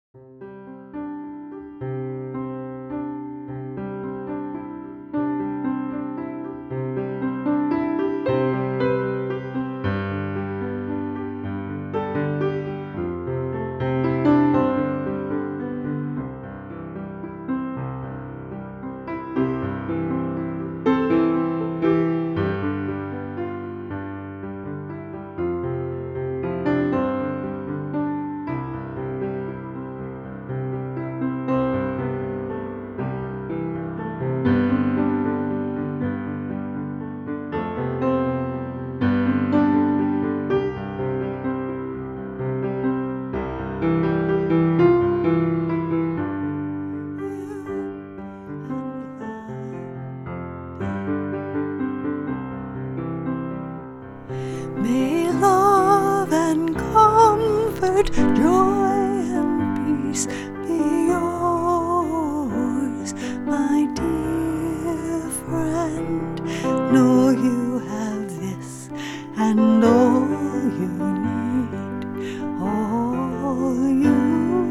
May love and comfort, joy and peace be yours, my dear friend. Know you have this and all you need, all you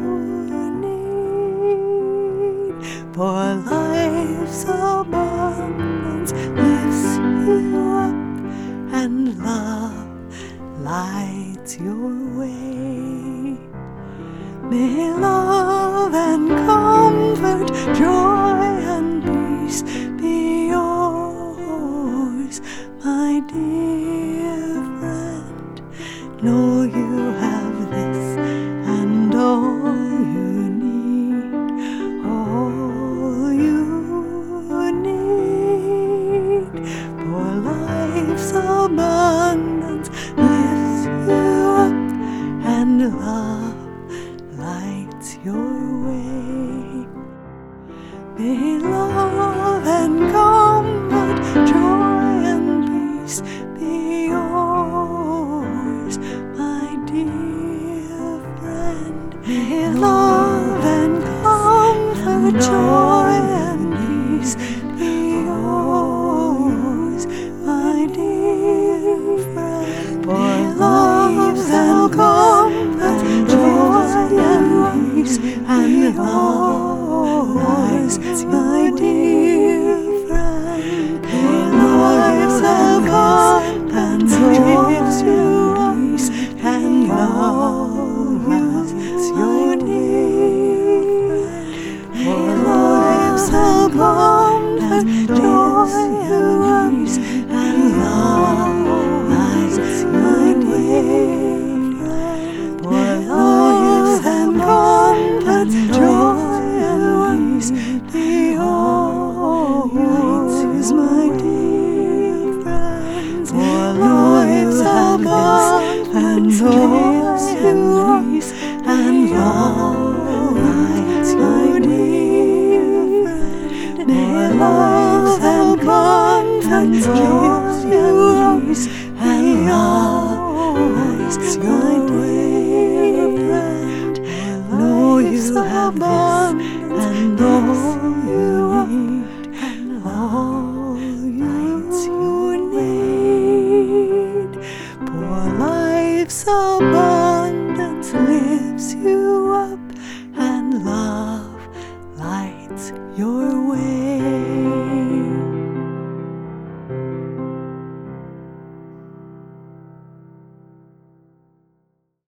need. For life's abundance lifts you up, and love lights your way. May love and comfort, joy and peace be yours, my dear friend. Know you have this and all you need, all you need. For life's abundance lifts you up, and love lights your way. May love and comfort, joy and peace be yours, my dear friend. May love and comfort, joy and peace be yours, my dear friend. For love and comfort, joy and peace and love lights my dear friend. May love and comfort, joy and peace and love lights your dear friend. For love and comfort, joy and peace and love lights my dear friend. For love and comfort, joy and peace be yours, my dear friend. For love and comfort, joy and peace and love lights my dear friend. May love and comfort, joy and peace and love lights your dear friend. Know you have